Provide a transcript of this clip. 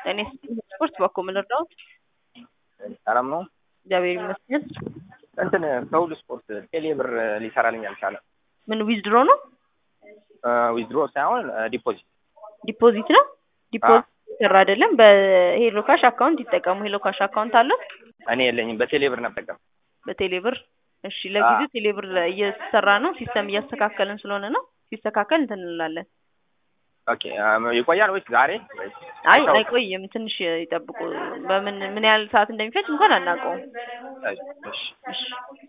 እኔ ስፖርት በኩል ምንርዳው ሰላም ነው። እግዚአብሔር ይመስገን። እንትን ከሁሉ ስፖርት ቴሌብር ሊሰራልኝ አልቻለም። ምን ዊዝድሮ ነው? ዊዝድሮ ሳይሆን ዲፖዚት ዲፖዚት ነው። ዲፖዚት ሰራ አይደለም። በሄሎ ካሽ አካውንት ይጠቀሙ። ሄሎ ካሽ አካውንት አለ? እኔ የለኝም። በቴሌብር ነው የምጠቀም። በቴሌብር እሺ። ለጊዜው ቴሌብር እየሰራ ነው። ሲስተም እያስተካከልን ስለሆነ ነው። ሲስተካከል እንትን እንላለን። ኦኬ ይቆያል ወይስ ዛሬ? አይ አይቆይም። ትንሽ ይጠብቁ። ምን ያህል ሰዓት እንደሚፈጅ እንኳን አናውቀውም። እሺ